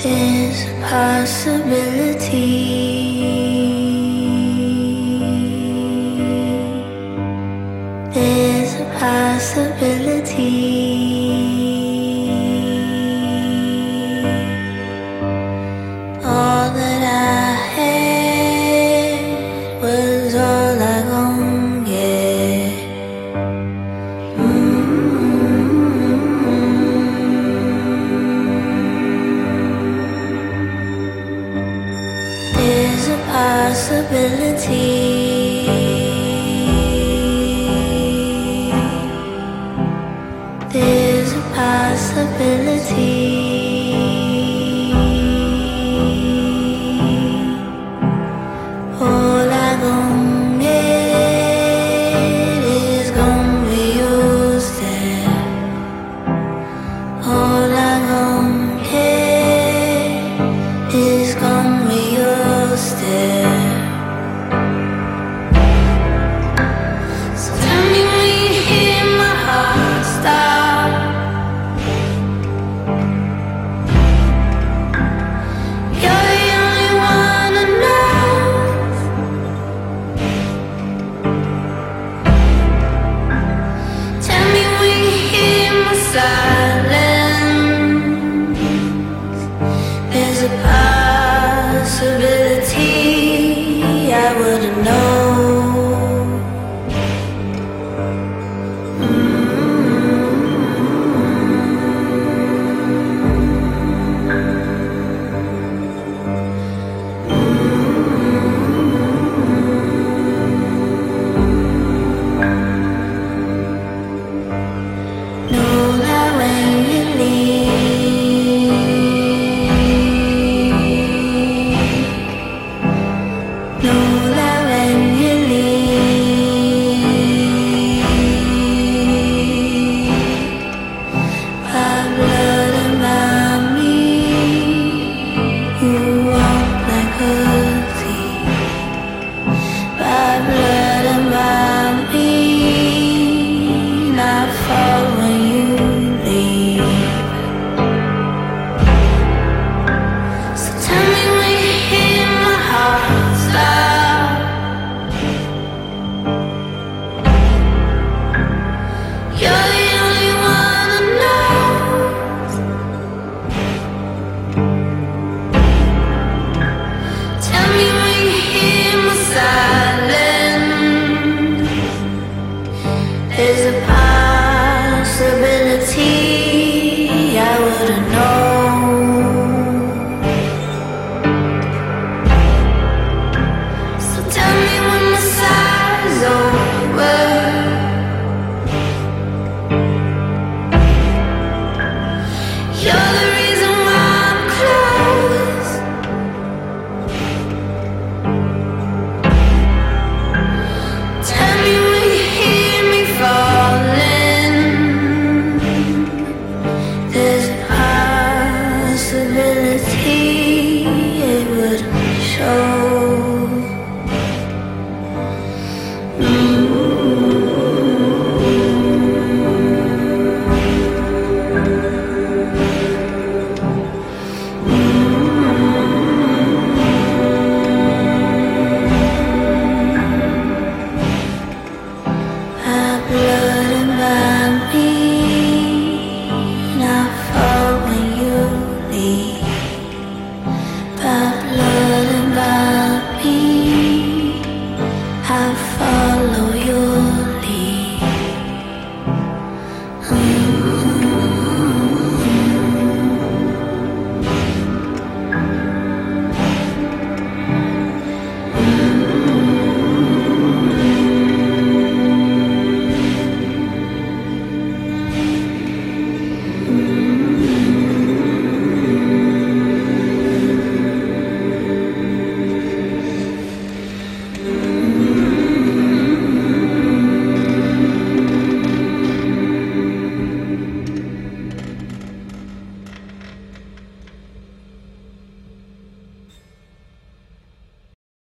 There's a possibility. There's a possibility. All that I had was all I gon' get. There's a possibility. There's a possibility. All I gon' get is gon' be yours there. All I gon' get is gon' be yours there. So tell me when you hear my heart stop. You're the only one I know. Tell me when you hear my silence. There's a possibility I wouldn't know. Know that when you leave, know that when you leave, my blood and my me, you walk like a thief. My blood and my me, not fall when you leave. So tell me when you hear my heart stop. You're the only one I know. Tell me when you hear my silence. There's a possibility I wouldn't know. So tell me when my side's over. You're the reason why I'm close. Tell me when you hear me falling. There's a possibility it wouldn't show. My blood and my me, not fall when you leave. My blood and my me, I fall.